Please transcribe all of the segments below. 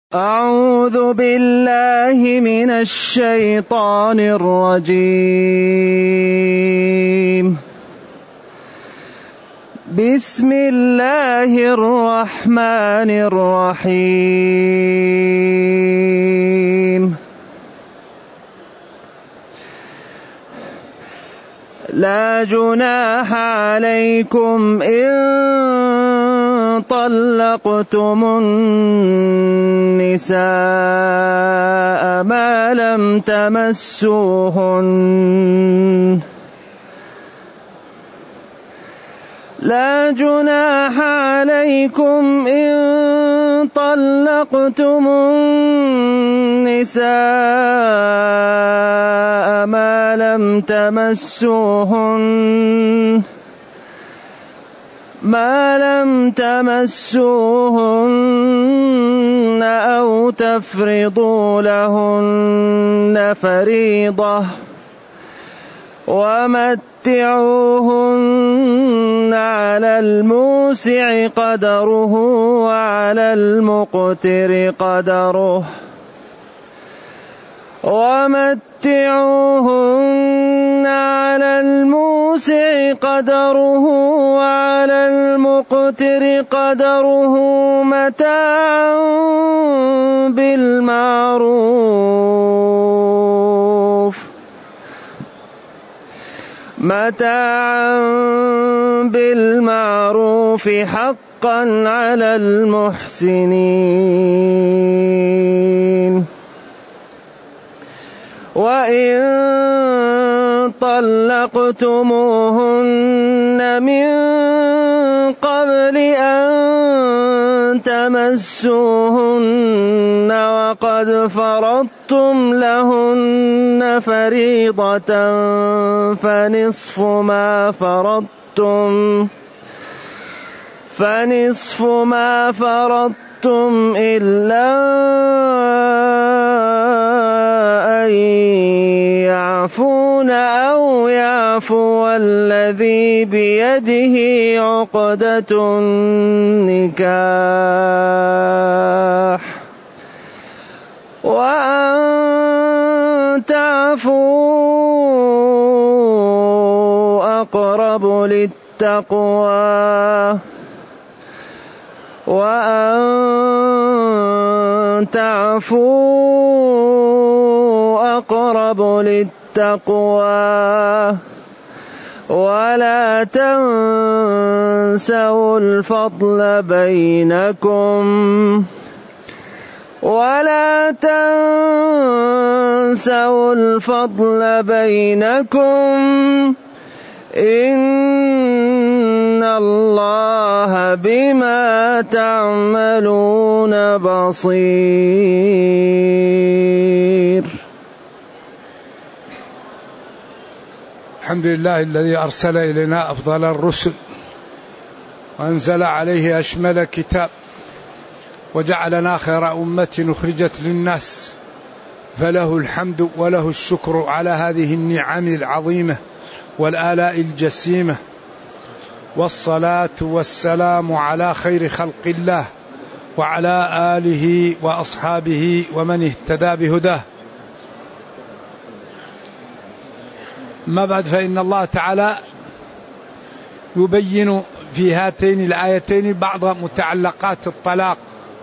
أعوذ بالله من الشيطان الرجيم. بسم الله الرحمن الرحيم. لا جناح عليكم إن طلقتم النساء ما لم تمسوهن. لا جناح عليكم إن طلقتم النساء ما لم تمسوهن أو تفرضوا لهن فريضة ومتعوهن على الموسع قدره وعلى المقتر قدره وعلى المقتر قدره متاعا بالمعروف حقا على المحسنين. وإن طلقتموهن من قبل أن تمسوهن وقد فرضتم لهن فريضة فنصف ما فرضتم إلا أن يعفون أو يعفو الذي بيده عقدة النكاح وأن تعفوا أقرب للتقوى ولا تنسوا الفضل بينكم إن الله بما تعملون بصير. الحمد لله الذي أرسل إلينا أفضل الرسل وأنزل عليه أشمل كتاب وجعلنا خير أمة أخرجت للناس، فله الحمد وله الشكر على هذه النعم العظيمة والآلاء الجسيمة، والصلاة والسلام على خير خلق الله وعلى آله وأصحابه ومن اهتدى بهداه. ما بعد، فإن الله تعالى يبين في هاتين الآيتين بعض متعلقات الطلاق.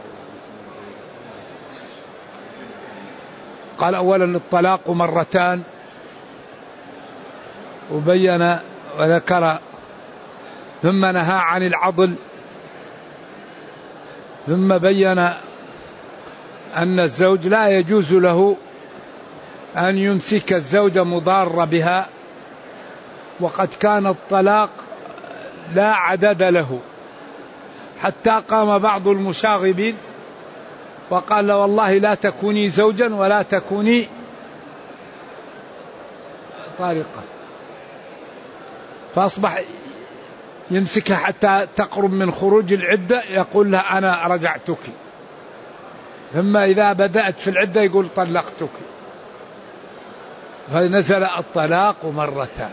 قال أولا الطلاق مرتان، وبين وذكر، ثم نهى عن العضل، ثم بين أن الزوج لا يجوز له أن يمسك الزوجة مضارة بها، وقد كان الطلاق لا عدد له، حتى قام بعض المشاغبين وقال والله لا تكوني زوجا ولا تكوني طارقة، فأصبح يمسكها حتى تقرب من خروج العدة يقول لها أنا رجعتك، ثم إذا بدأت في العدة يقول طلقتك، فنزل الطلاق مرتان.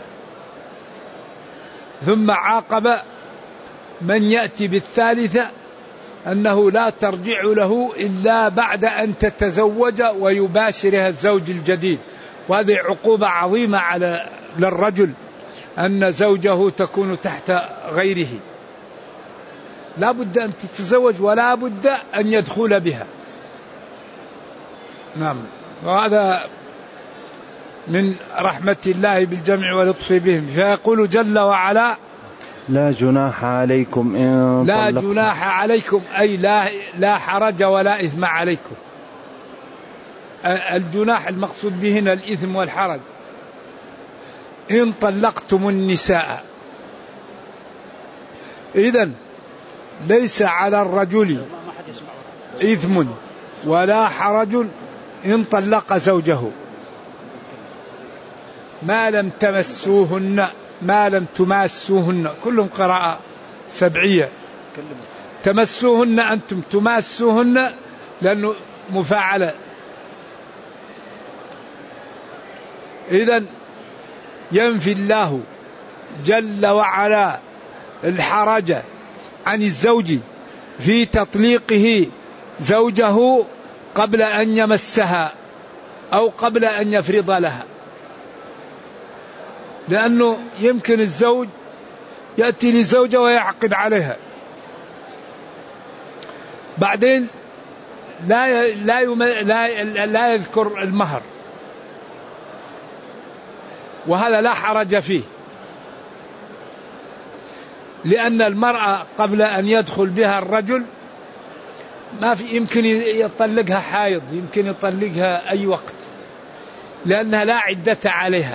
ثم عاقب من يأتي بالثالثة أنه لا ترجع له إلا بعد أن تتزوج ويباشرها الزوج الجديد. وهذه عقوبة عظيمة للرجل أن زوجه تكون تحت غيره، لا بد أن تتزوج ولا بد أن يدخل بها. نعم. وهذا من رحمة الله بالجمع ولطفه بهم. فيقول جل وعلا: لا جناح عليكم إن لا جناح عليكم، أي لا حرج ولا إثم عليكم. الجناح المقصود به هنا الإثم والحرج. إن طلقتم النساء، إذن ليس على الرجل إثم ولا حرج إن طلق زوجه ما لم تمسوهن، ما لم تماسوهن، كلهم قراءة سبعية. تمسوهن أنتم، تماسوهن لأنه مفاعلة. إذن ينفي الله جل وعلا الحرج عن الزوج في تطليقه زوجه قبل أن يمسها أو قبل أن يفرض لها، لأنه يمكن الزوج يأتي لزوجة ويعقد عليها، بعدين لا يذكر المهر، وهذا لا حرج فيه، لأن المرأة قبل أن يدخل بها الرجل ما في يمكن يطلقها حائض، يمكن يطلقها أي وقت، لأنها لا عدة عليها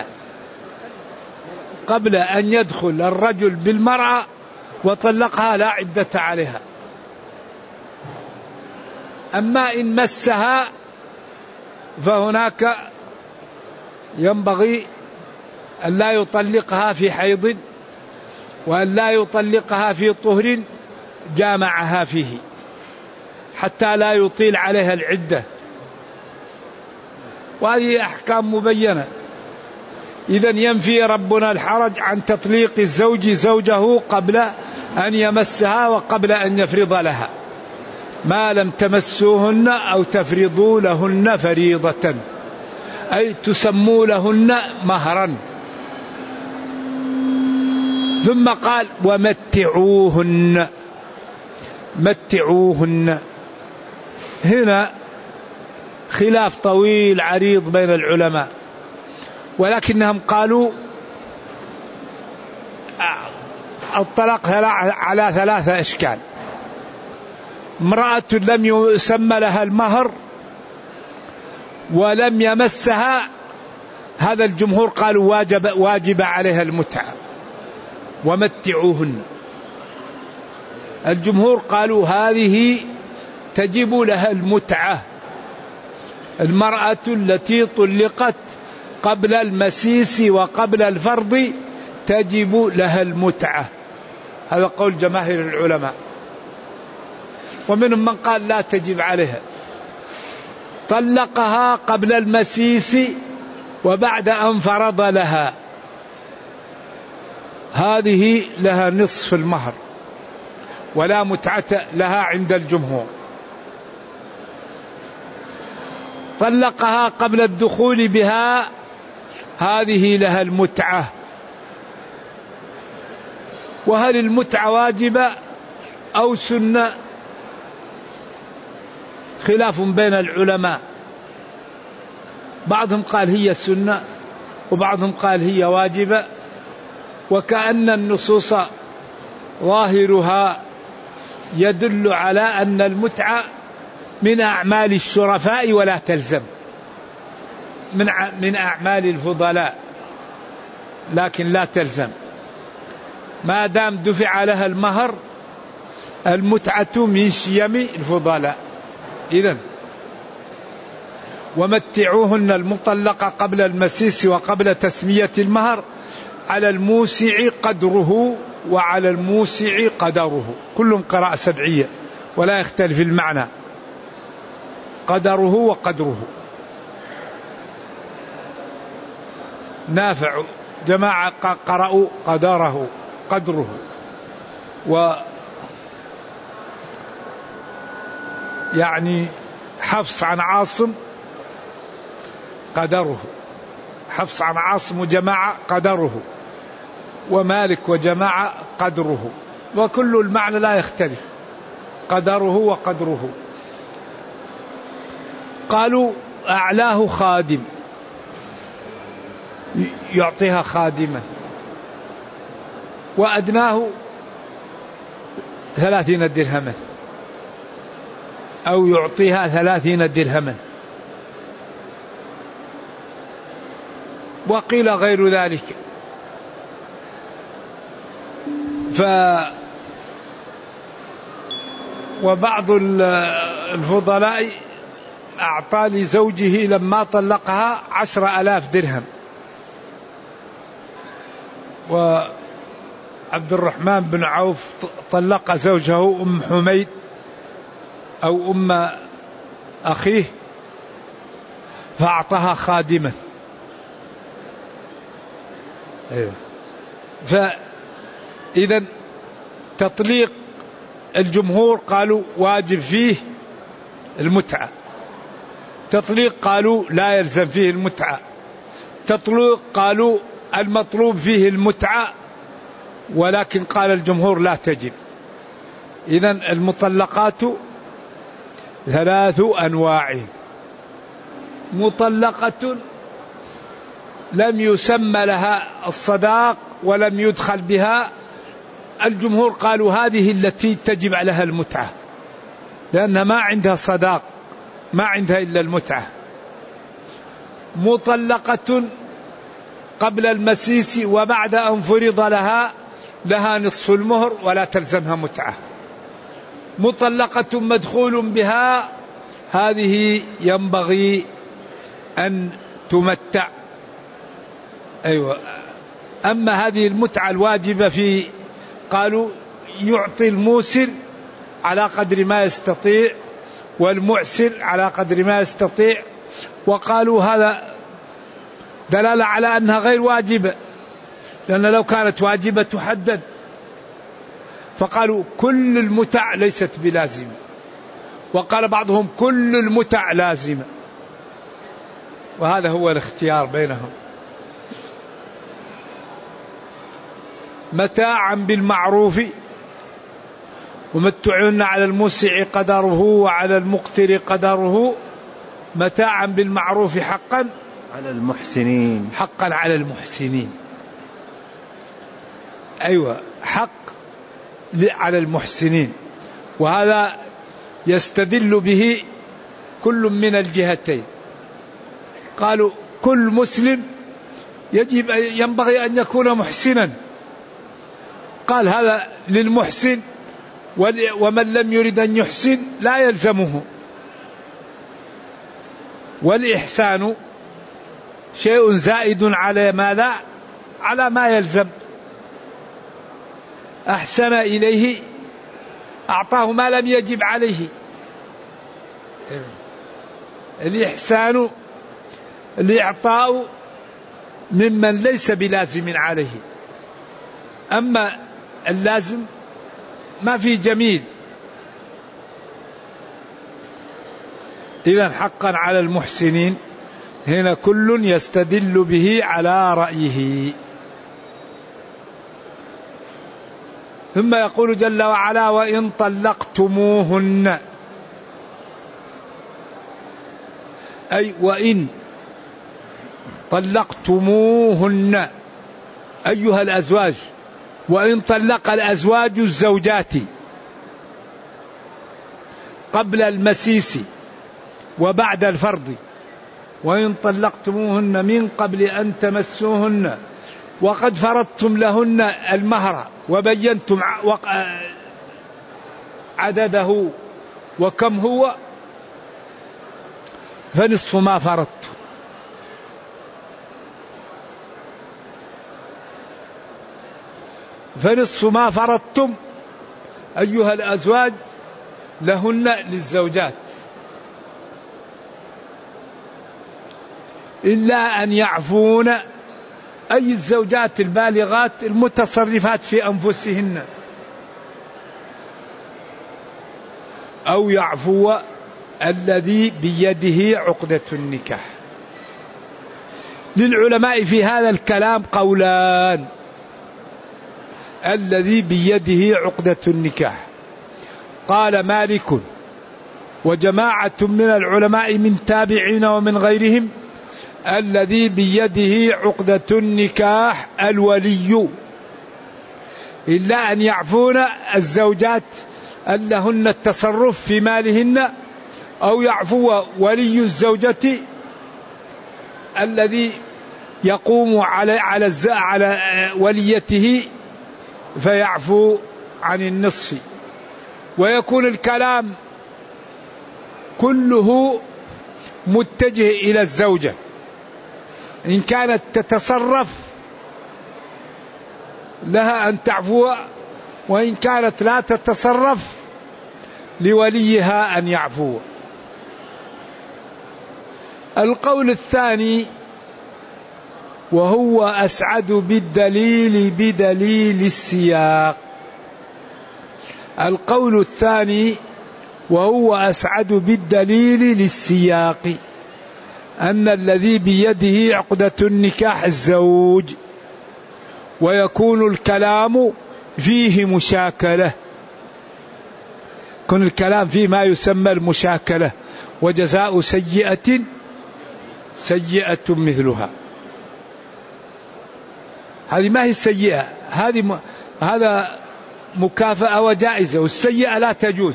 قبل أن يدخل الرجل بالمرأة وطلقها، لا عدة عليها. أما إن مسها فهناك ينبغي أن لا يطلقها في حيض وأن لا يطلقها في طهر جامعها فيه حتى لا يطيل عليها العدة، وهذه أحكام مبينة. إذن ينفي ربنا الحرج عن تطليق الزوج زوجه قبل أن يمسها وقبل أن يفرض لها، ما لم تمسوهن أو تفرضوا لهن فريضة، أي تسموا لهن مهرا. ثم قال: ومتعوهن. متعوهن هنا خلاف طويل عريض بين العلماء، ولكنهم قالوا الطلاق على ثلاثة أشكال. امرأة لم يسمى لها المهر ولم يمسها، هذا الجمهور قالوا واجب عليها المتعة. ومتعوهن، الجمهور قالوا هذه تجب لها المتعة. المرأة التي طلقت قبل المسيس وقبل الفرض تجب لها المتعة، هذا قول جماهير العلماء. ومنهم من قال لا تجب عليها، طلقها قبل المسيس وبعد أن فرض لها، هذه لها نصف المهر ولا متعة لها عند الجمهور. طلقها قبل الدخول بها، هذه لها المتعة. وهل المتعة واجبة أو سنة؟ خلاف بين العلماء، بعضهم قال هي سنة وبعضهم قال هي واجبة، وكأن النصوص ظاهرها يدل على أن المتعة من أعمال الشرفاء ولا تلزم، من أعمال الفضلاء لكن لا تلزم، ما دام دفع لها المهر. المتعة من شيم الفضلاء. إذن ومتعوهن المطلقة قبل المسيس وقبل تسمية المهر على الموسع قدره وعلى الموسع قدره، كلهم قراءة سبعية ولا يختلف المعنى، قدره وقدره. نافع جماعة قرأوا قدره قدره، يعني حفص عن عاصم قدره، حفص عن عاصم وجماعة قدره، ومالك وجماعة قدره، وكل المعنى لا يختلف، قدره وقدره. قالوا أعلاه خادم يعطيها خادما، وأدناه 30 درهما أو يعطيها 30 درهما، وقيل غير ذلك. وبعض الفضلاء أعطى لزوجه لما طلقها 10,000 درهم. وعبد الرحمن بن عوف طلق زوجه أم حميد أو أم أخيه فأعطاها خادما. فإذا تطليق الجمهور قالوا واجب فيه المتعة، تطليق قالوا لا يلزم فيه المتعة، تطليق قالوا المطلوب فيه المتعة ولكن قال الجمهور لا تجب. إذن المطلقات 3 أنواع: مطلقة لم يسمى لها الصداق ولم يدخل بها، الجمهور قالوا هذه التي تجب عليها المتعة لأنها ما عندها صداق، ما عندها إلا المتعة. مطلقة قبل المسيس وبعد أن فرض لها نصف المهر ولا تلزمها متعة. مطلقة مدخول بها هذه ينبغي أن تمتع. أيوة. أما هذه المتعة الواجبة في قالوا يعطي الموسر على قدر ما يستطيع والمعسر على قدر ما يستطيع، وقالوا هذا دلالة على أنها غير واجبة، لأن لو كانت واجبة تحدد. فقالوا كل المتع ليست بلازمة، وقال بعضهم كل المتع لازمة، وهذا هو الاختيار بينهم. متاعا بالمعروف ومتعون على الموسع قدره وعلى المقتر قدره، متاعا بالمعروف حقا على المحسنين، حقا على المحسنين. أيوة، حق على المحسنين، وهذا يستدل به كل من الجهتين. قالوا كل مسلم ينبغي أن يكون محسنا، قال هذا للمحسن، ومن لم يرد أن يحسن لا يلزمه. والإحسان شيء زائد على ماذا؟ على ما يلزم. أحسن إليه أعطاه ما لم يجب عليه. الإحسان الإعطاء ممن ليس بلازم عليه، أما اللازم ما في جميل. إذن حقا على المحسنين هنا كل يستدل به على رأيه. ثم يقول جل وعلا وإن طلقتموهن، أي وإن طلقتموهن أيها الأزواج، وإن طلق الأزواج الزوجات قبل المسيس وبعد الفرض، وإن طلقتموهن من قبل أن تمسوهن وقد فرضتم لهن المهر وبينتم عدده وكم هو، فنصف ما فرضتم. فنصف ما فرضتم أيها الأزواج لهن للزوجات، إلا أن يعفون، أي الزوجات البالغات المتصرفات في أنفسهن، أو يعفو الذي بيده عقدة النكاح. للعلماء في هذا الكلام قولان: الذي بيده عقدة النكاح، قال مالك وجماعة من العلماء من تابعين ومن غيرهم: الذي بيده عقدة النكاح الولي، إلا أن يعفون الزوجات أن لهن التصرف في مالهن، أو يعفو ولي الزوجة الذي يقوم على وليته فيعفو عن النصف. ويكون الكلام كله متجه إلى الزوجة، إن كانت تتصرف لها أن تعفو، وإن كانت لا تتصرف لوليها أن يعفو. القول الثاني وهو أسعد بدليل السياق. القول الثاني وهو أسعد بالدليل للسياق، أن الذي بيده عقدة النكاح الزوج، ويكون الكلام فيه مشاكلة، يكون الكلام فيه ما يسمى المشاكلة، وجزاء سيئة سيئة مثلها. هذه ما هي السيئة، هذا مكافأة وجائزة، والسيئة لا تجوز.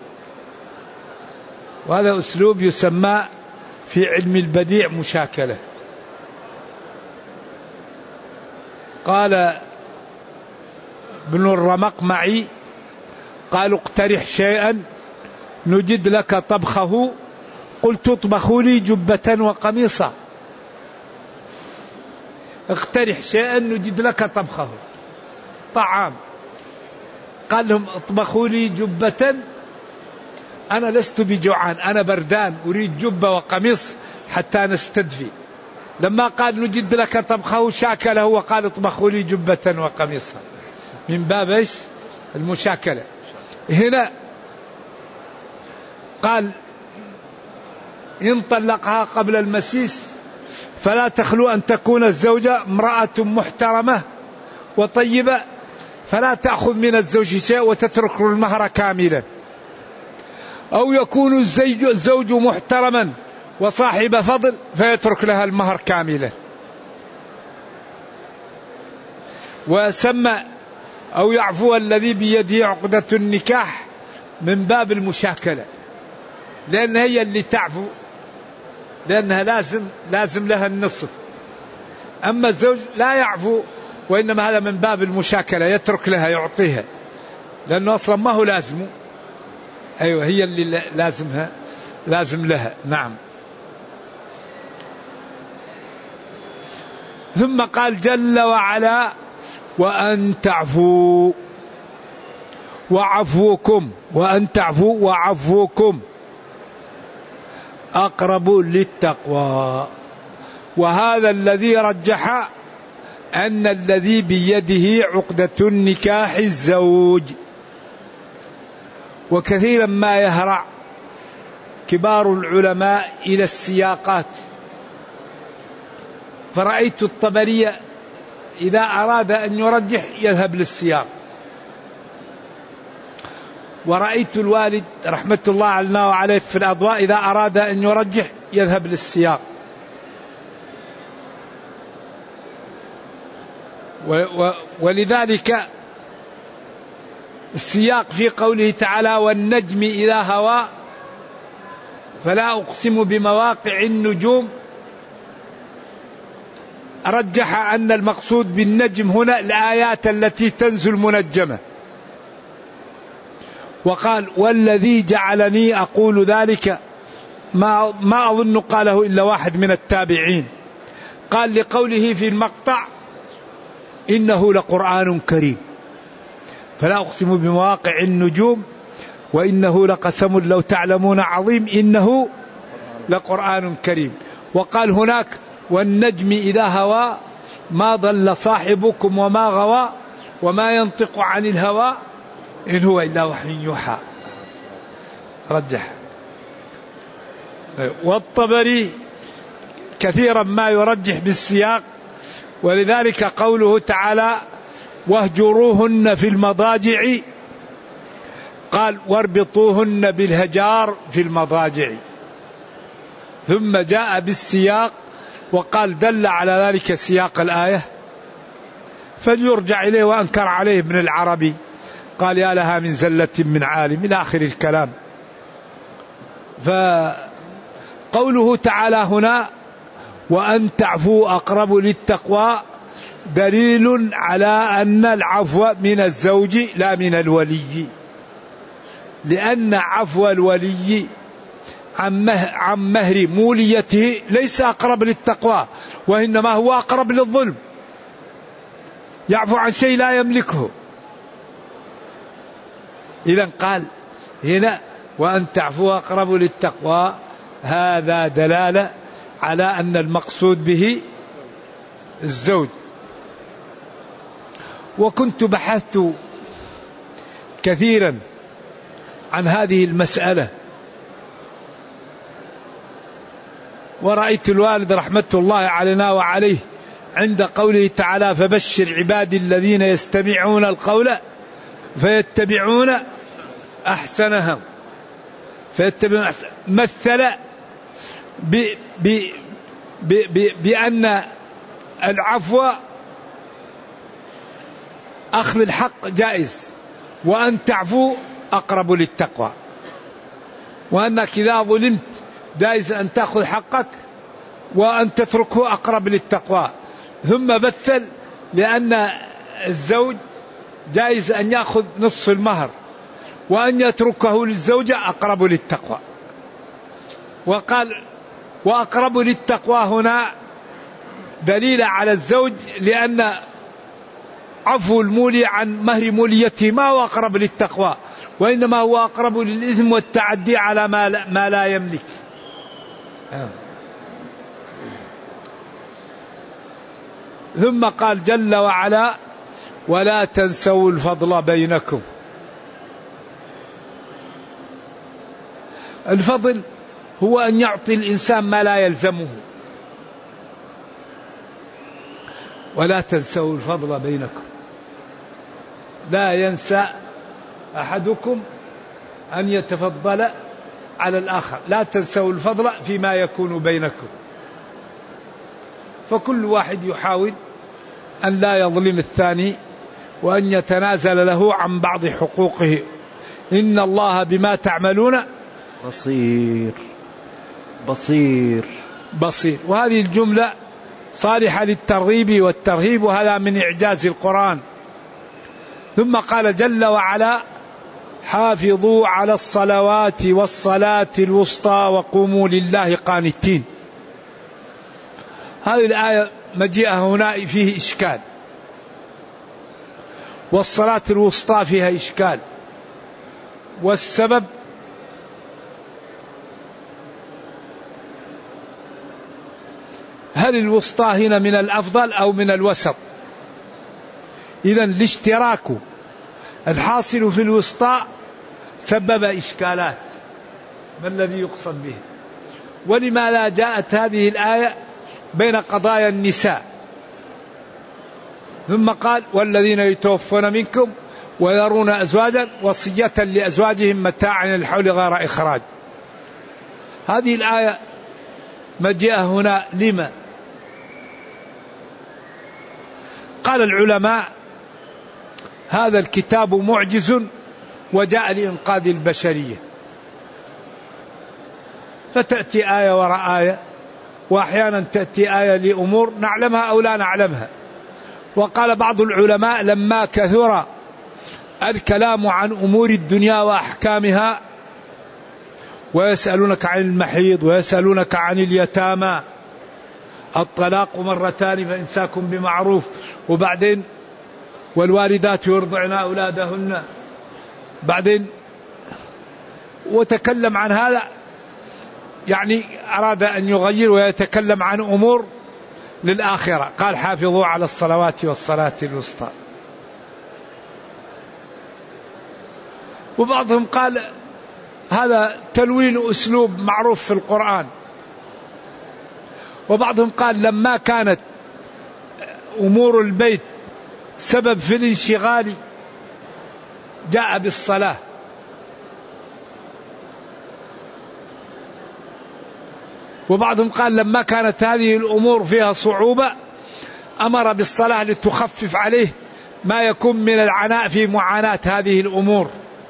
وهذا أسلوب يسمى في علم البديع مشاكلة. قال ابن الرمق معي: قالوا اقترح شيئا نجد لك طبخه، قلت اطبخوا لي جبة وقميصا. اقترح شيئا نجد لك طبخه، طعام. قال لهم اطبخوا لي جبة، أنا لست بجوعان، أنا بردان، أريد جبة وقميص حتى نستدفي. لما قال نجد لك طبخه شاكله وقال اطبخوا لي جبة وقميصا، من باب ايش؟ المشاكلة. هنا قال إن طلقها قبل المسيس فلا تخلو أن تكون الزوجة امرأة محترمة وطيبة، فلا تأخذ من الزوج شيء وتترك المهر كاملا، أو يكون الزوج محترما وصاحب فضل فيترك لها المهر كاملا. وسمى أو يعفو الذي بيده عقدة النكاح من باب المشاكلة، لأن هي اللي تعفو، لأنها لازم لها النصف. أما الزوج لا يعفو، وإنما هذا من باب المشاكلة، يترك لها يعطيها، لأنه أصلا ما هو لازمه. أيوة، هي اللي لازم لها. نعم. ثم قال جل وعلا: وأن تعفوا وعفوكم، وأن تعفوا وعفوكم أقرب للتقوى. وهذا الذي رجح أن الذي بيده عقدة النكاح الزوج. وكثيرا ما يهرع كبار العلماء إلى السياقات، فرأيت الطبري إذا أراد أن يرجح يذهب للسياق، ورأيت الوالد رحمة الله عليه في الأضواء إذا أراد أن يرجح يذهب للسياق. ولذلك السياق في قوله تعالى: والنجم إذا هوى فلا أقسم بمواقع النجوم، رجح أن المقصود بالنجم هنا الآيات التي تنزل منجمة. وقال: والذي جعلني أقول ذلك ما أظن قاله إلا واحد من التابعين، قال لقوله في المقطع: إنه لقرآن كريم، فلا أقسم بمواقع النجوم وإنه لقسم لو تعلمون عظيم، إنه لقرآن كريم. وقال هناك: والنجم إذا هوى ما ضل صاحبكم وما غوى وما ينطق عن الهوى إن هو إلا وحي يوحى. رجح. والطبري كثيرا ما يرجح بالسياق، ولذلك قوله تعالى واهجروهن في المضاجع قال واربطوهن بالهجار في المضاجع، ثم جاء بالسياق وقال دل على ذلك سياق الآية فليرجع إليه. وأنكر عليه ابن العربي قال يا لها من زلة من عالم إلى آخر الكلام. فقوله تعالى هنا وأن تعفوا أقرب للتقوى دليل على أن العفو من الزوج لا من الولي، لأن عفو الولي عن مهر موليته ليس أقرب للتقوى، وإنما هو أقرب للظلم، يعفو عن شيء لا يملكه. إذن قال هنا وأن تعفوا أقرب للتقوى، هذا دلالة على أن المقصود به الزوج. وكنت بحثت كثيرا عن هذه المسألة، ورأيت الوالد رحمة الله علينا وعليه عند قوله تعالى فبشر عبادي الذين يستمعون القول فيتبعون أحسنهم، مثل بأن العفو أخذ الحق جائز، وأن تعفو أقرب للتقوى، وأنك إذا ظلمت جائز أن تأخذ حقك وأن تتركه أقرب للتقوى. ثم مثل لأن الزوج جائز أن يأخذ نصف المهر وأن يتركه للزوجة أقرب للتقوى. وقال وأقرب للتقوى هنا دليل على الزوج، لأن عفو المولي عن مهر موليته ما هو أقرب للتقوى، وإنما هو أقرب للإثم والتعدي على ما لا يملك. ثم قال جل وعلا ولا تنسوا الفضل بينكم. الفضل هو أن يعطي الإنسان ما لا يلزمه. ولا تنسوا الفضل بينكم، لا ينسى أحدكم أن يتفضل على الآخر، لا تنسوا الفضل فيما يكون بينكم. فكل واحد يحاول أن لا يظلم الثاني وأن يتنازل له عن بعض حقوقه. إن الله بما تعملون بصير بصير بصير. وهذه الجملة صالحة للترغيب والترهيب، وهذا من إعجاز القرآن. ثم قال جل وعلا حافظوا على الصلوات والصلاة الوسطى وقوموا لله قانتين. هذه الآية مجيئها هنا فيه إشكال، والصلاة الوسطى فيها إشكال، والسبب هل الوسطى هنا من الأفضل أو من الوسط؟ إذن الاشتراك الحاصل في الوسطى سبب إشكالات، ما الذي يقصد به؟ ولماذا جاءت هذه الآية بين قضايا النساء؟ ثم قال والذين يتوفون منكم ويرون أزواجا وصية لأزواجهم متاعا الحول غير إخراج. هذه الآية مجيئة هنا لما؟ قال العلماء هذا الكتاب معجز وجاء لإنقاذ البشرية، فتأتي آية وراء آية، وأحيانا تأتي آية لأمور نعلمها أو لا نعلمها. وقال بعض العلماء لما كثر الكلام عن أمور الدنيا وأحكامها ويسألونك عن المحيض ويسألونك عن اليتامى الطلاق مرتان فإمساك بمعروف، وبعدين والوالدات يرضعن أولادهن، بعدين وتكلم عن هذا، يعني أراد أن يغير ويتكلم عن أمور للآخرة. قال حافظوا على الصلوات والصلاة الوسطى. وبعضهم قال هذا تلوين أسلوب معروف في القرآن. وبعضهم قال لما كانت أمور البيت سبب في الانشغال جاء بالصلاة. وبعضهم قال لما كانت هذه الأمور فيها صعوبة أمر بالصلاة لتخفف عليه ما يكون من العناء في معاناة هذه الأمور.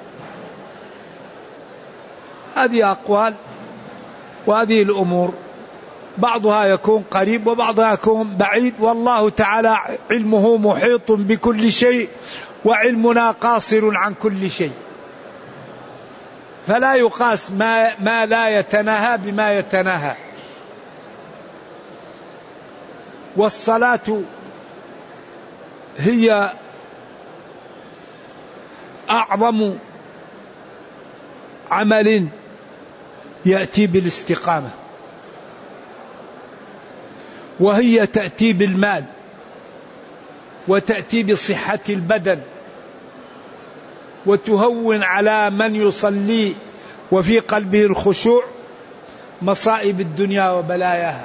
هذه أقوال. وهذه الأمور بعضها يكون قريب وبعضها يكون بعيد، والله تعالى علمه محيط بكل شيء وعلمنا قاصر عن كل شيء، فلا يقاس ما لا يتناهى بما يتناهى. والصلاة هي أعظم عمل يأتي بالاستقامة، وهي تأتي بالمال وتأتي بصحة البدن، وتهون على من يصلي وفي قلبه الخشوع مصائب الدنيا وبلاياها.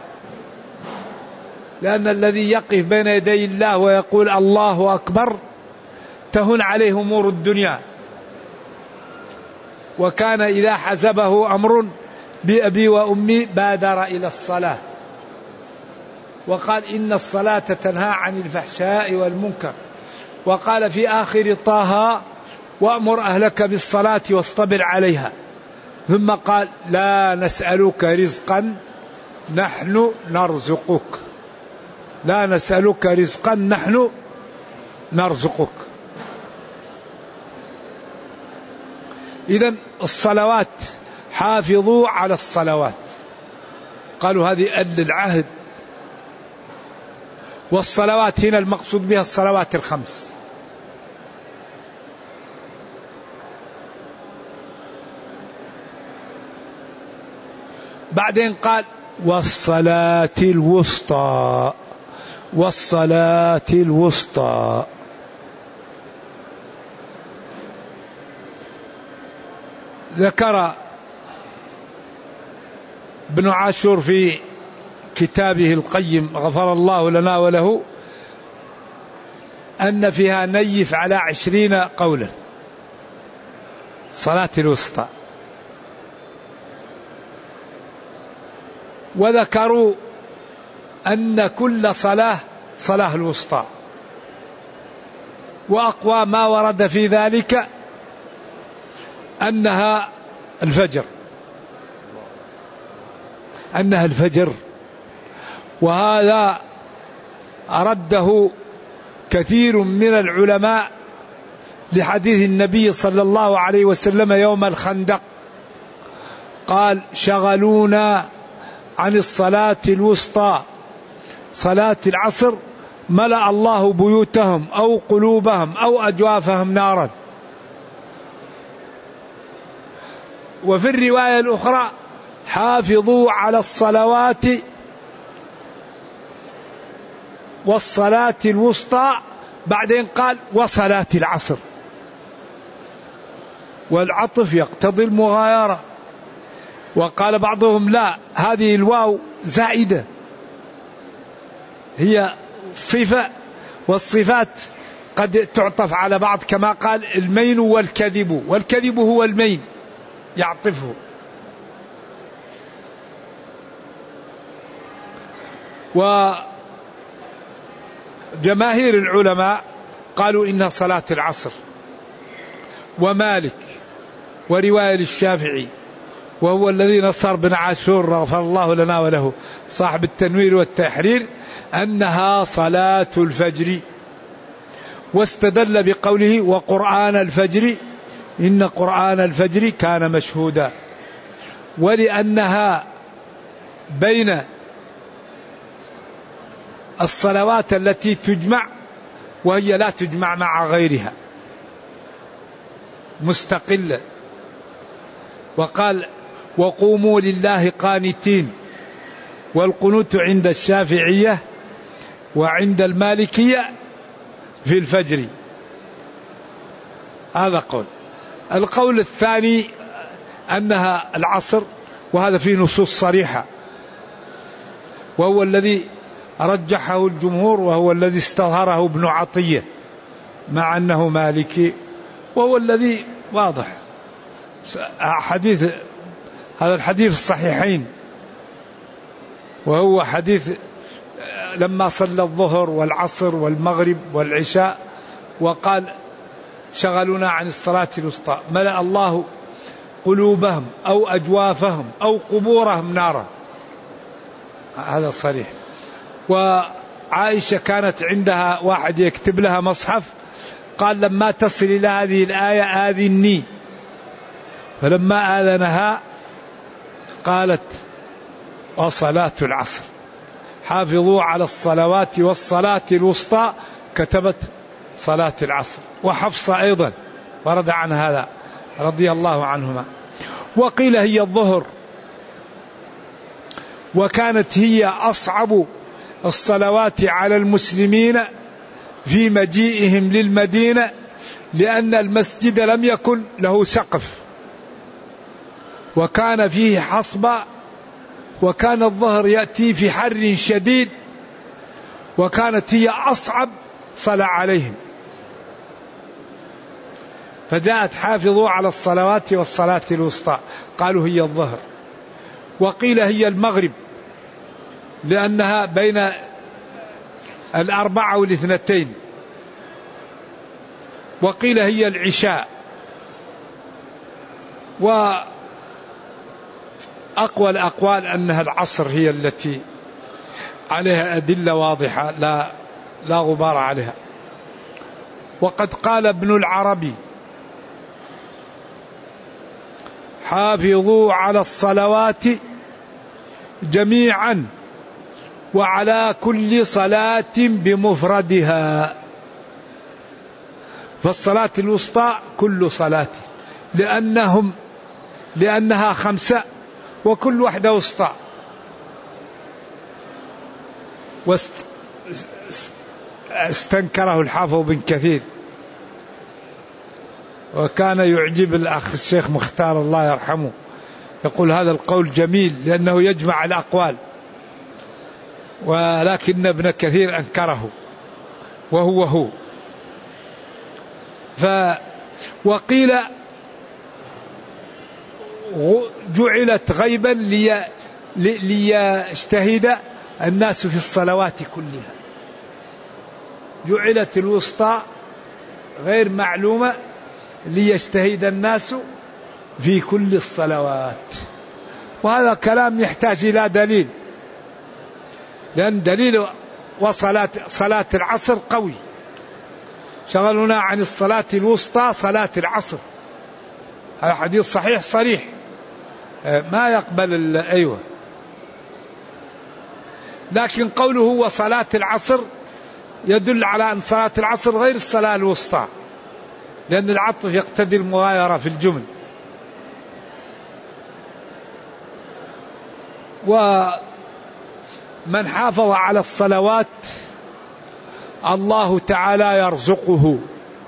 لأن الذي يقف بين يدي الله ويقول الله أكبر تهون عليه أمور الدنيا. وكان إذا حزبه أمر بأبي وأمي بادر إلى الصلاة، وقال إن الصلاة تنهى عن الفحشاء والمنكر. وقال في آخر طه وأمر أهلك بالصلاة واصطبر عليها. ثم قال لا نسألك رزقا نحن نرزقك، لا نسألك رزقا نحن نرزقك. إذن الصلوات حافظوا على الصلوات، قالوا هذه أدل العهد. والصلوات هنا المقصود بها الصلوات الخمس. بعدين قال والصلاة الوسطى، والصلاة الوسطى. ذكر ابن عاشور في كتابه القيم غفر الله لنا وله أن فيها نيف على 20 قولا صلاة الوسطى. وذكروا أن كل صلاة صلاة الوسطى، وأقوى ما ورد في ذلك أنها الفجر، أنها الفجر. وهذا أرده كثير من العلماء لحديث النبي صلى الله عليه وسلم يوم الخندق قال شغلونا عن الصلاة الوسطى صلاة العصر ملأ الله بيوتهم أو قلوبهم أو أجوافهم نارا. وفي الرواية الأخرى حافظوا على الصلوات والصلاة الوسطى، بعدين قال وصلاة العصر، والعطف يقتضي المغايرة. وقال بعضهم لا، هذه الواو زائدة، هي صفة، والصفات قد تعطف على بعض، كما قال المين والكذب، والكذب هو المين يعطفه. وجماهير العلماء قالوا إنها صلاة العصر، ومالك ورواية للشافعي وهو الذي نصر بن عاشور غفر الله لنا وله صاحب التنوير والتحرير أنها صلاة الفجر. واستدل بقوله وقرآن الفجر إن قرآن الفجر كان مشهودا، ولأنها بين الصلوات التي تجمع وهي لا تجمع مع غيرها مستقلة. وقال وقوموا لله قانتين، والقنوت عند الشافعية وعند المالكية في الفجر. هذا قول. القول الثاني أنها العصر، وهذا فيه نصوص صريحة، وهو الذي رجحه الجمهور، وهو الذي استظهره ابن عطية مع أنه مالكي، وهو الذي واضح. هذا الحديث الصحيحين، وهو حديث لما صلى الظهر والعصر والمغرب والعشاء وقال شغلونا عن الصلاة الوسطى، ملأ الله قلوبهم أو أجوافهم أو قبورهم نارا، هذا صريح. وعائشة كانت عندها واحد يكتب لها مصحف، قال لما تصل إلى هذه الآية آذني، فلما آذنها قالت وصلاة العصر حافظوا على الصلوات والصلاة الوسطى، كتبت صلاة العصر. وحفصة أيضا ورد عن هذا رضي الله عنهما. وقيل هي الظهر، وكانت هي أصعب الصلوات على المسلمين في مجيئهم للمدينة، لأن المسجد لم يكن له سقف وكان فيه حصبة، وكان الظهر يأتي في حر شديد، وكانت هي أصعب صلاة عليهم، فجاءت حافظوا على الصلوات والصلاة الوسطى، قالوا هي الظهر. وقيل هي المغرب لأنها بين 4 و2. وقيل هي العشاء. وأقوى الأقوال أنها العصر هي التي عليها أدلة واضحة لا غبار عليها. وقد قال ابن العربي حافظوا على الصلوات جميعا وعلى كل صلاة بمفردها، فالصلاة الوسطى كل صلاة، لأنها 5 وكل واحدة وسطى. واستنكره الحافظ بن كثير، وكان يعجب الأخ الشيخ مختار الله يرحمه، يقول هذا القول جميل لأنه يجمع الأقوال، ولكن ابن كثير أنكره وهو. وقيل جعلت غيبا ليجتهد الناس في الصلوات كلها، جعلت الوسطى غير معلومة ليجتهد الناس في كل الصلوات. وهذا كلام يحتاج إلى دليل، لأن دليل صلاة العصر قوي، شغلنا عن الصلاة الوسطى صلاة العصر، هذا حديث صحيح صريح ما يقبل أيوة. لكن قوله وصلاة العصر يدل على أن صلاة العصر غير الصلاة الوسطى، لأن العطف يقتضي المغايرة في الجمل. ومن حافظ على الصلوات الله تعالى يرزقه،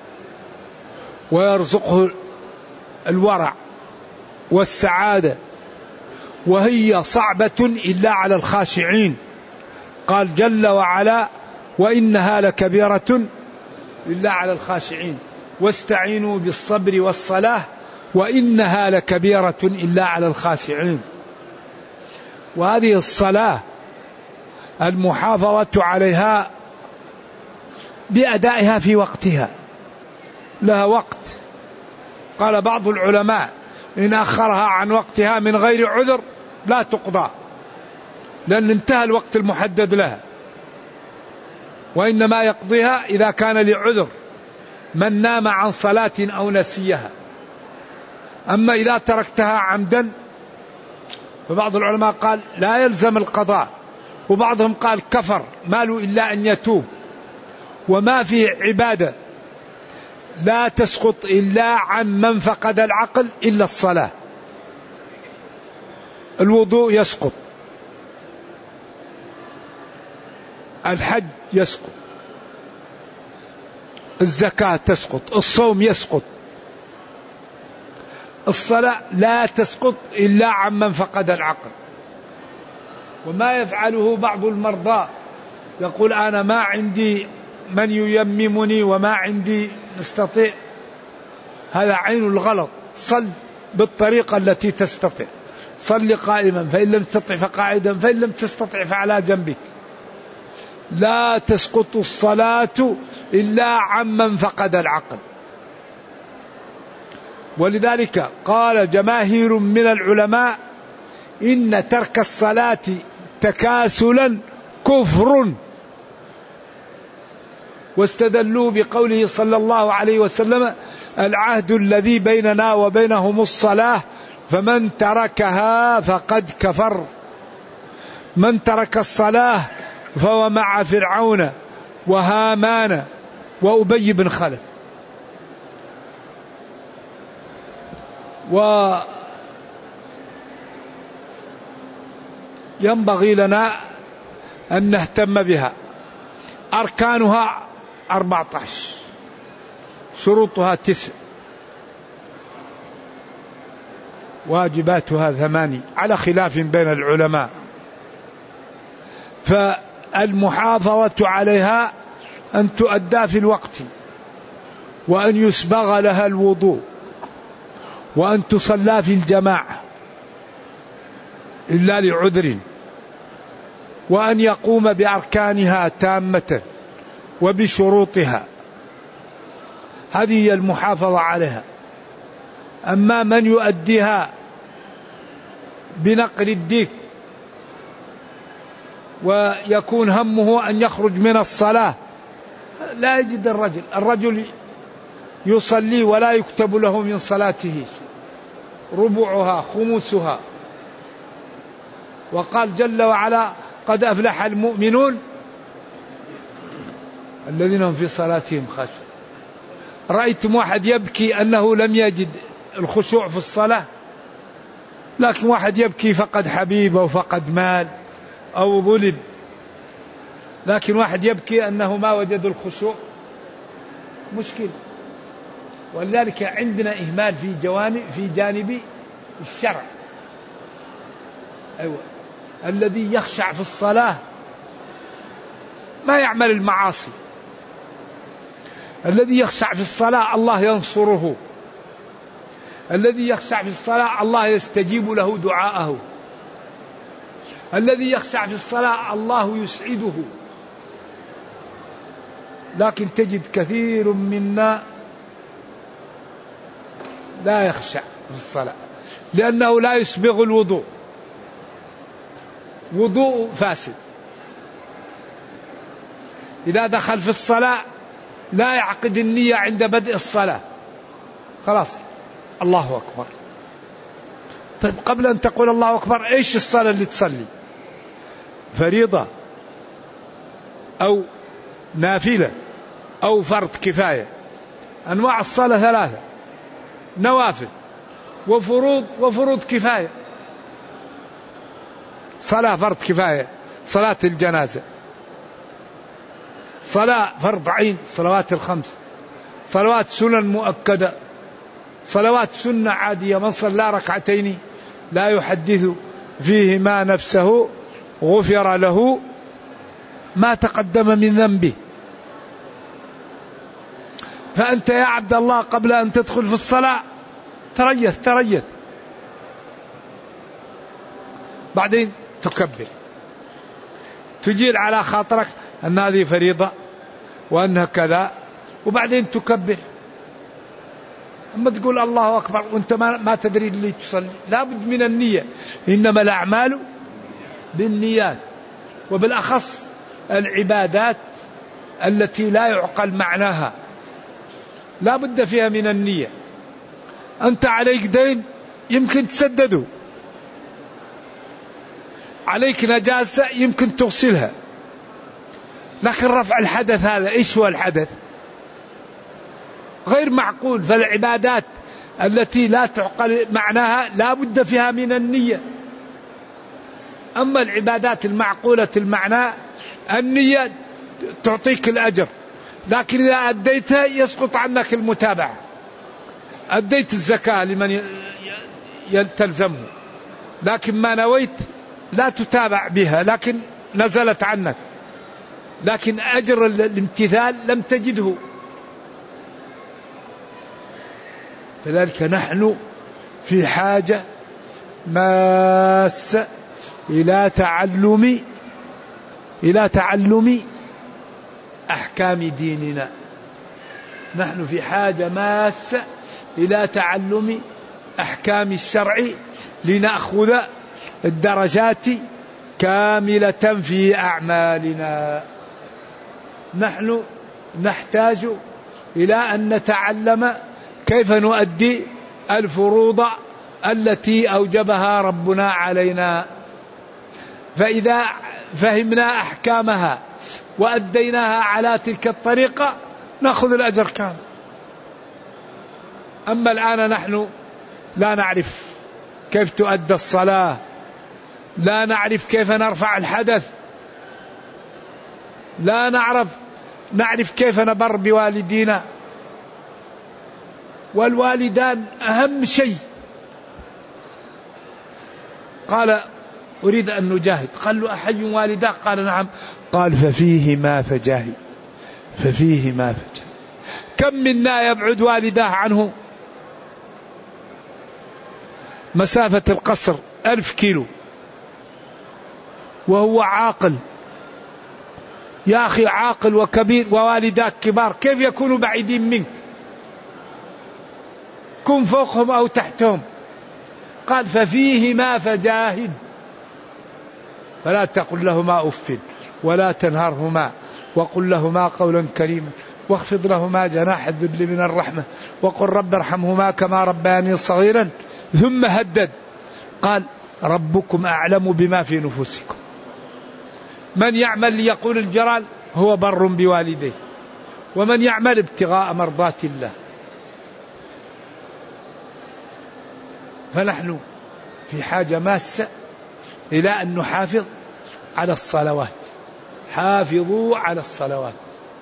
ويرزقه الورع والسعادة، وهي صعبة إلا على الخاشعين. قال جل وعلا وإنها لكبيرة إلا على الخاشعين، واستعينوا بالصبر والصلاة وإنها لكبيرة إلا على الخاشعين. وهذه الصلاة المحافظة عليها بأدائها في وقتها، لها وقت. قال بعض العلماء إن أخرها عن وقتها من غير عذر لا تقضى، لأن انتهى الوقت المحدد لها، وإنما يقضيها إذا كان لعذر، من نام عن صلاة أو نسيها. أما إذا تركتها عمدا فبعض العلماء قال لا يلزم القضاء، وبعضهم قال كفر ما له إلا أن يتوب. وما في عبادة لا تسقط إلا عن من فقد العقل إلا الصلاة. الوضوء يسقط، الحج يسقط، الزكاة تسقط، الصوم يسقط، الصلاة لا تسقط إلا عمن فقد العقل. وما يفعله بعض المرضى يقول أنا ما عندي من ييممني وما عندي نستطيع، هذا عين الغلط. صل بالطريقة التي تستطيع، صل قائما فإن لم تستطع فقاعدا فإن لم تستطع فعلى جنبك. لا تسقط الصلاة إلا عمن فقد العقل. ولذلك قال جماهير من العلماء إن ترك الصلاة تكاسلا كفر، واستدلوا بقوله صلى الله عليه وسلم العهد الذي بيننا وبينهم الصلاة فمن تركها فقد كفر. من ترك الصلاة فهو مع فرعون وهامان وأبي بن خلف. وينبغي لنا أن نهتم بها. أركانها 14، شروطها 9، واجباتها 8 على خلاف بين العلماء. فالمحافظة عليها أن تؤدى في الوقت، وأن يسبغ لها الوضوء، وأن تصلى في الجماعة إلا لعذر، وأن يقوم بأركانها تامة وبشروطها. هذه هي المحافظة عليها. أما من يؤديها بنقر الديك ويكون همه أن يخرج من الصلاة، لا يجد الرجل يصلي ولا يكتب له من صلاته ربعها خمسها. وقال جل وعلا قد أفلح المؤمنون الذين هم في صلاتهم خاشعون. رأيتم واحد يبكي أنه لم يجد الخشوع في الصلاة؟ لكن واحد يبكي فقد حبيبه وفقد مال أو ظلم، لكن واحد يبكي أنه ما وجد الخشوع، مشكلة. ولذلك عندنا إهمال في جانب الشرع. أيوة. الذي يخشع في الصلاة ما يعمل المعاصي. الذي يخشع في الصلاة الله ينصره. الذي يخشع في الصلاة الله يستجيب له دعاءه. الذي يخشع في الصلاة الله يسعده. لكن تجد كثير منا لا يخشع في الصلاة لأنه لا يسبغ الوضوء، وضوء فاسد. إذا دخل في الصلاة لا يعقد النية عند بدء الصلاة، خلاص الله أكبر. طيب قبل أن تقول الله أكبر إيش الصلاة اللي تصلي؟ فريضة أو نافلة أو فرض كفاية؟ أنواع الصلاة 3: نوافل وفروض كفاية. صلاة فرض كفاية صلاة الجنازة، صلاة فرض عين صلوات ال5، صلوات سنن مؤكدة، صلوات سنة عادية. من صلى ركعتين لا يحدث فيهما نفسه غفر له ما تقدم من ذنبه. فأنت يا عبد الله قبل أن تدخل في الصلاة تريث، بعدين تكبر، تجيل على خاطرك أن هذه فريضة وأنها كذا، وبعدين تكبر. أما تقول الله أكبر وأنت ما تدري اللي تصلي، لا بد من النية. إنما الأعمال بالنيات، وبالأخص العبادات التي لا يعقل معناها لا بد فيها من النية. أنت عليك دين يمكن تسدده، عليك نجاسة يمكن تغسلها، لكن رفع الحدث هذا إيش هو الحدث؟ غير معقول. فالعبادات التي لا تعقل معناها لا بد فيها من النية. أما العبادات المعقولة المعنى النية تعطيك الأجر، لكن إذا أديتها يسقط عنك المتابعة. أديت الزكاة لمن تلزمه، لكن ما نويت لا تتابع بها، لكن نزلت عنك، لكن أجر الامتثال لم تجده. فذلك نحن في حاجة ماسة إلى تعلم أحكام ديننا. نحن في حاجة ماسة إلى تعلم أحكام الشرع لنأخذ الدرجات كاملة في أعمالنا. نحن نحتاج إلى أن نتعلم كيف نؤدي الفروض التي أوجبها ربنا علينا، فإذا فهمنا أحكامها وأديناها على تلك الطريقة نأخذ الأجر كامل. أما الآن نحن لا نعرف كيف تؤدى الصلاة، لا نعرف كيف نرفع الحدث، لا نعرف كيف نبر بوالدينا، والوالدان أهم شيء. قال أريد أن نجاهد، قال له أحي والداك؟ قال نعم. قال ففيهما فجاهد. كم منا يبعد والداه عنه مسافة القصر 1000 كيلو وهو عاقل؟ يا أخي عاقل وكبير ووالداك كبار، كيف يكونوا بعيدين منك؟ كن فوقهم أو تحتهم. قال ففيهما فجاهد، فلا تقل لهما أف ولا تنهرهما وقل لهما قولا كريما واخفض لهما جناح الذل من الرحمة وقل رب ارحمهما كما ربياني صغيرا. ثم هدد قال ربكم أعلم بما في نفوسكم، من يعمل ليقول الجلال هو بر بوالديه، ومن يعمل ابتغاء مرضات الله. فنحن في حاجة ماسة إلى أن نحافظ على الصلوات. حافظوا على الصلوات،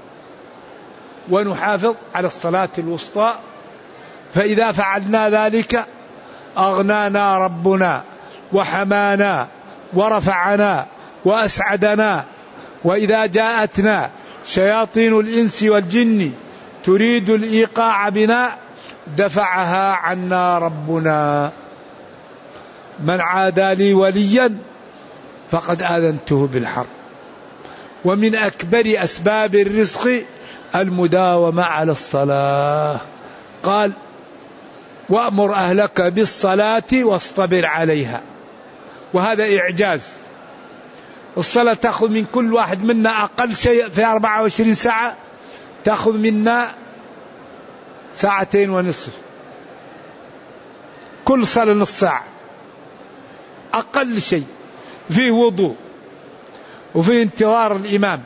ونحافظ على الصلاة الوسطى، فإذا فعلنا ذلك أغنانا ربنا وحمانا ورفعنا وأسعدنا. وإذا جاءتنا شياطين الإنس والجن تريد الإيقاع بنا دفعها عنا ربنا. من عادى لي وليا فقد آذنته بالحرب. ومن أكبر أسباب الرزق المداومة على الصلاة. قال وأمر أهلك بالصلاة واصطبر عليها، وهذا إعجاز. الصلاة تأخذ من كل واحد منا أقل شيء في 24 ساعة تأخذ منا 2.5 ساعة، كل صلاة نص ساعة أقل شيء، فيه وضوء وفيه انتظار الإمام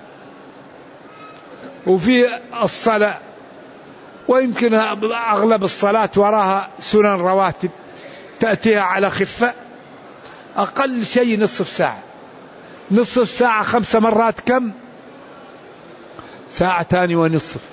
وفيه الصلاة، ويمكن أغلب الصلاة وراها سنن رواتب تأتيها على خفة. أقل شيء نصف ساعة، نصف ساعة 5 مرات كم؟ 2.5 ساعة.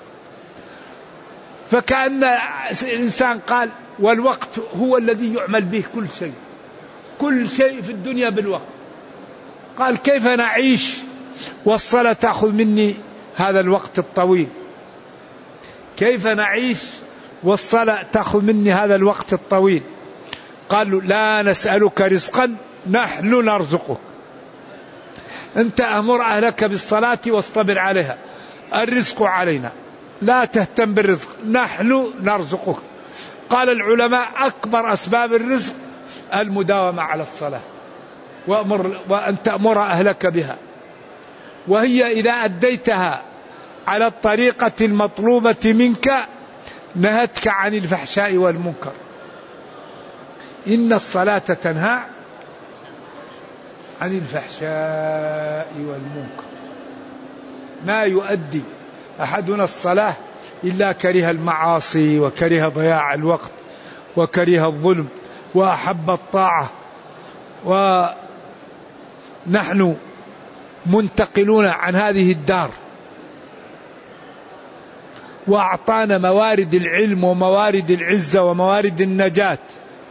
فكأن الإنسان قال والوقت هو الذي يعمل به كل شيء، كل شيء في الدنيا بالوقت. قال كيف نعيش والصلاة تأخذ مني هذا الوقت الطويل؟ كيف نعيش والصلاة تأخذ مني هذا الوقت الطويل؟ قالوا لا نسألك رزقا نحن نرزقك. أنت أمر أهلك بالصلاة واصطبر عليها، الرزق علينا، لا تهتم بالرزق، نحن نرزقك. قال العلماء أكبر أسباب الرزق المداومة على الصلاة، وأن تأمر أهلك بها، وهي إذا أديتها على الطريقة المطلوبة منك نهتك عن الفحشاء والمنكر. إن الصلاة تنهى عن الفحشاء والمنكر. ما يؤدي أحدنا الصلاة إلا كره المعاصي وكره ضياع الوقت وكره الظلم وأحب الطاعة. ونحن منتقلون عن هذه الدار، وأعطانا موارد العلم وموارد العزة وموارد النجاة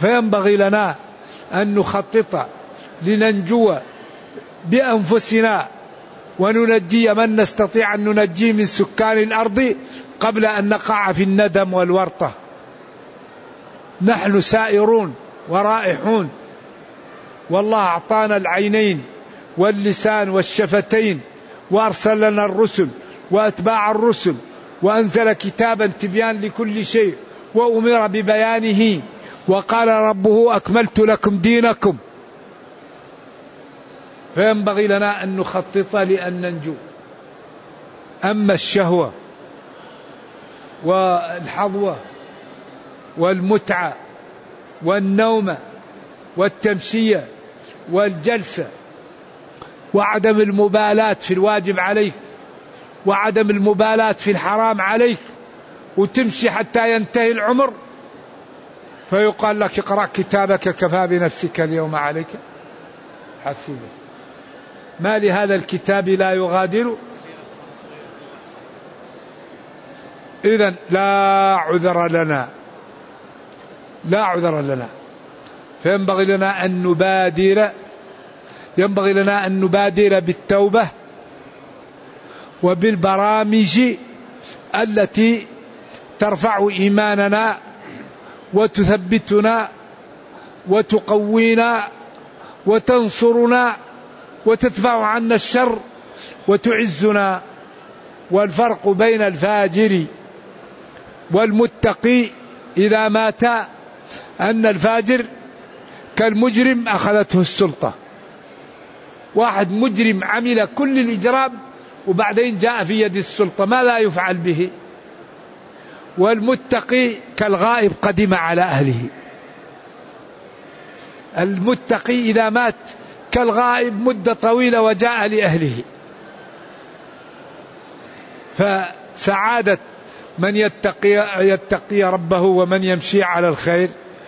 فينبغي لنا أن نخطط لننجو بأنفسنا وننجي من نستطيع أن ننجيه من سكان الأرض قبل أن نقع في الندم والورطة. نحن سائرون ورائحون، والله أعطانا العينين واللسان والشفتين، وأرسل لنا الرسل وأتباع الرسل، وأنزل كتابا تبيان لكل شيء وأمر ببيانه، وقال ربه أكملت لكم دينكم. فينبغي لنا أن نخطط لأن ننجو. أما الشهوة والحظوة والمتعة والنوم والتمشية والجلسة وعدم المبالاة في الواجب عليك وعدم المبالاة في الحرام عليك، وتمشي حتى ينتهي العمر فيقال لك اقرأ كتابك كفى بنفسك اليوم عليك حسيبا. ما لهذا الكتاب لا يغادر. إذن لا عذر لنا، لا عذر لنا. فينبغي لنا أن نبادر بالتوبة وبالبرامج التي ترفع إيماننا وتثبتنا وتقوينا وتنصرنا وتدفع عنا الشر وتعزنا. والفرق بين الفاجر والمتقي إذا مات أن الفاجر كالمجرم أخذته السلطة، واحد مجرم عمل كل الإجرام وبعدين جاء في يد السلطة ما لا يفعل به. والمتقي كالغائب قدم على أهله. المتقي إذا مات كالغائب مدة طويلة وجاء لأهله. فسعادة من يتقي ربه ومن يمشي على الخير،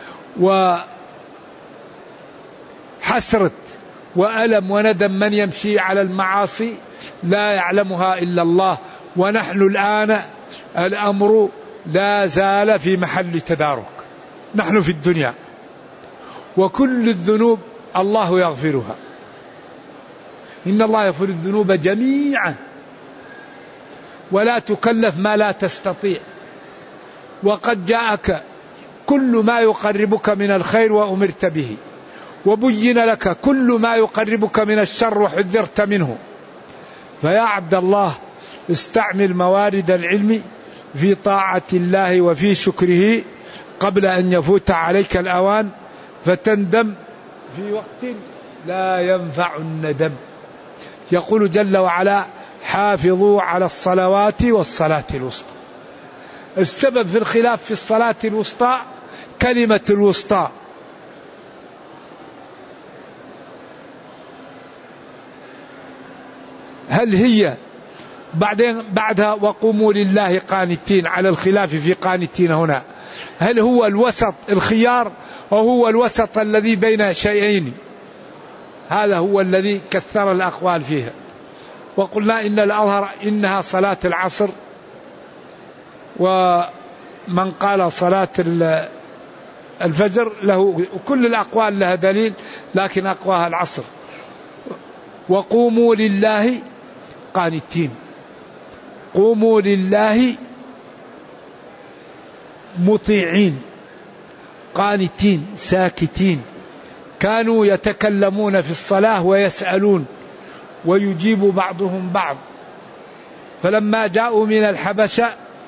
وحسرة وألم وندم من يمشي على المعاصي لا يعلمها إلا الله. ونحن الآن الأمر لا زال في محل تدارك. نحن في الدنيا وكل الذنوب الله يغفرها، إن الله يغفر الذنوب جميعا ولا تكلف ما لا تستطيع. وقد جاءك كل ما يقربك من الخير وأمرت به، وبين لك كل ما يقربك من الشر وحذرت منه. فيا عبد الله استعمل موارد العلم في طاعة الله وفي شكره قبل أن يفوت عليك الأوان فتندم في وقت لا ينفع الندم. يقول جل وعلا حافظوا على الصلوات والصلاة الوسطى. السبب في الخلاف في الصلاة الوسطى كلمة الوسطى. هل هي بعدها وقوموا لله قانتين، على الخلاف في قانتين هنا، هل هو الوسط الخيار أو هو الوسط الذي بين شيئين؟ هذا هو الذي كثر الأقوال فيها. وقلنا إن الأظهر إنها صلاة العصر، ومن قال صلاة الفجر له كل الأقوال لها دليل، لكن أقواها العصر. وقوموا لله قانتين، قوموا لله مطيعين قانتين ساكتين. كانوا يتكلمون في الصلاة ويسألون ويجيب بعضهم بعض. فلما جاءوا من الحبشة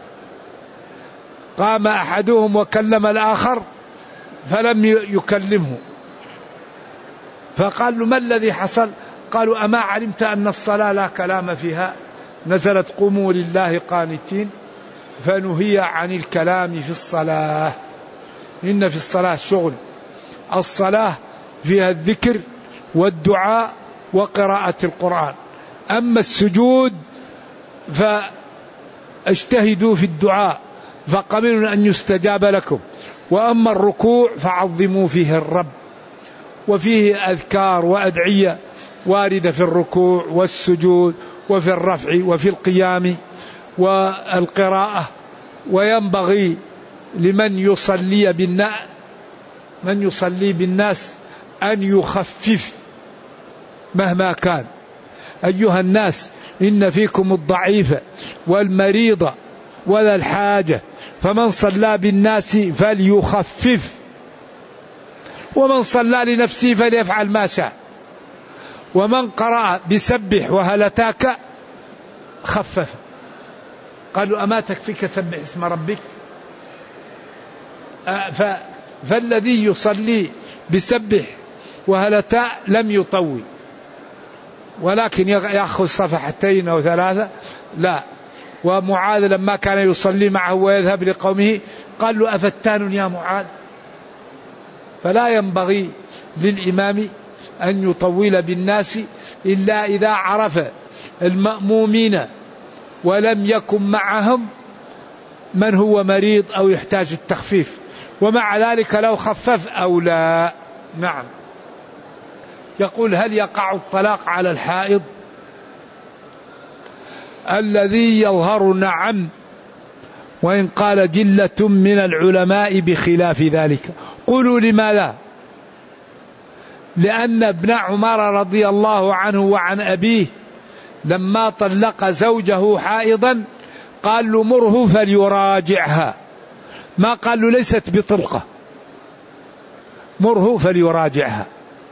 قام أحدهم وكلم الآخر فلم يكلمه، فقال له ما الذي حصل؟ قالوا أما علمت أن الصلاة لا كلام فيها؟ نزلت قوموا لله قانتين فنهي عن الكلام في الصلاة. إن في الصلاة شغل. الصلاة فيها الذكر والدعاء وقراءة القرآن. أما السجود فاجتهدوا في الدعاء فقبلوا أن يستجاب لكم. وأما الركوع فعظموا فيه الرب، وفيه أذكار وأدعية واردة في الركوع والسجود وفي الرفع وفي القيام والقراءة. وينبغي لمن يصلي من يصلي بالناس أن يخفف مهما كان. أيها الناس إن فيكم الضعيف والمريض وذا الحاجة فمن صلى بالناس فليخفف، ومن صلى لنفسه فليفعل ما شاء. ومن قرأ بسبح وهلتاك خفف. قالوا أما تكفيك سبح اسم ربك؟ فالذي يصلي بسبح وهلتا لم يطوي، ولكن يأخذ صفحتين أو ثلاثة لا. ومعاذ لما كان يصلي معه ويذهب لقومه قال له أفتان يا معاذ. فلا ينبغي للإمام أن يطول بالناس إلا إذا عرف المأمومين ولم يكن معهم من هو مريض أو يحتاج التخفيف، ومع ذلك لو خفف أو لا. نعم. يقول هل يقع الطلاق على الحائض؟ الذي يظهر نعم، وإن قال جلة من العلماء بخلاف ذلك. قولوا لماذا؟ لأن ابن عمر رضي الله عنه وعن أبيه لما طلق زوجه حائضا قال له مره فليراجعها، ما قال له ليست بطلقة، مره فليراجعها.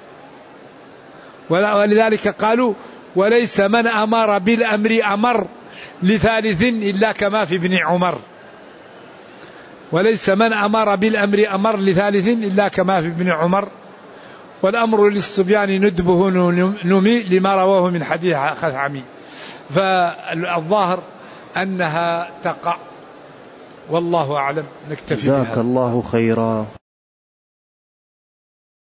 ولذلك قالوا وليس من أمر بالأمر أمر لثالث إلا كما في ابن عمر، وليس من أمر بالأمر أمر لثالث إلا كما في ابن عمر. والأمر للصبيان ندبه نمي لما رواه من حديث خثعمي. فالظاهر أنها تقع، والله أعلم. نكتفي بهذا. جزاك الله خيرا.